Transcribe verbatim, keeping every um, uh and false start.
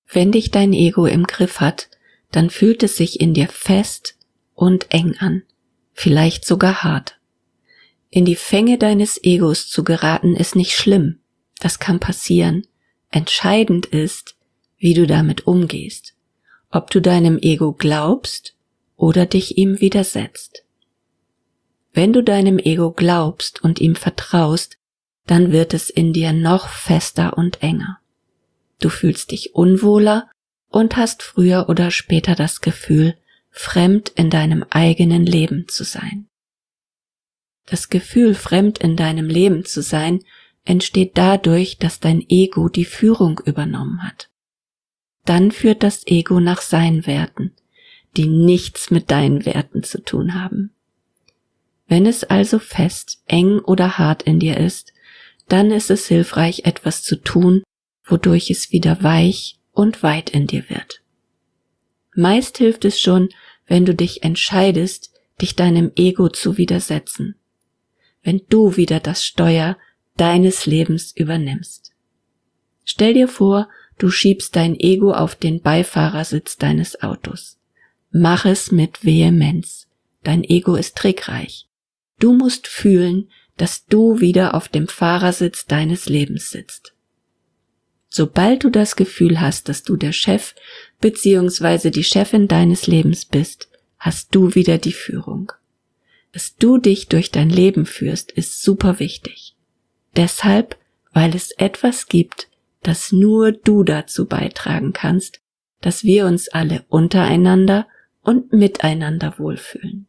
Wenn dich dein Ego im Griff hat, dann fühlt es sich in dir fest und eng an, vielleicht sogar hart. In die Fänge deines Egos zu geraten ist nicht schlimm, das kann passieren. Entscheidend ist, wie du damit umgehst, ob du deinem Ego glaubst oder dich ihm widersetzt. Wenn du deinem Ego glaubst und ihm vertraust, dann wird es in dir noch fester und enger. Du fühlst dich unwohler und hast früher oder später das Gefühl, fremd in deinem eigenen Leben zu sein. Das Gefühl, fremd in deinem Leben zu sein, entsteht dadurch, dass dein Ego die Führung übernommen hat. Dann führt das Ego nach seinen Werten, die nichts mit deinen Werten zu tun haben. Wenn es also fest, eng oder hart in dir ist, dann ist es hilfreich, etwas zu tun, wodurch es wieder weich und weit in dir wird. Meist hilft es schon, wenn du dich entscheidest, dich deinem Ego zu widersetzen, wenn du wieder das Steuer deines Lebens übernimmst. Stell dir vor, du schiebst dein Ego auf den Beifahrersitz deines Autos. Mach es mit Vehemenz. Dein Ego ist trickreich. Du musst fühlen, dass du wieder auf dem Fahrersitz deines Lebens sitzt. Sobald du das Gefühl hast, dass du der Chef bzw. die Chefin deines Lebens bist, hast du wieder die Führung. Dass du dich durch dein Leben führst, ist super wichtig. Deshalb, weil es etwas gibt, das nur du dazu beitragen kannst, dass wir uns alle untereinander und miteinander wohlfühlen.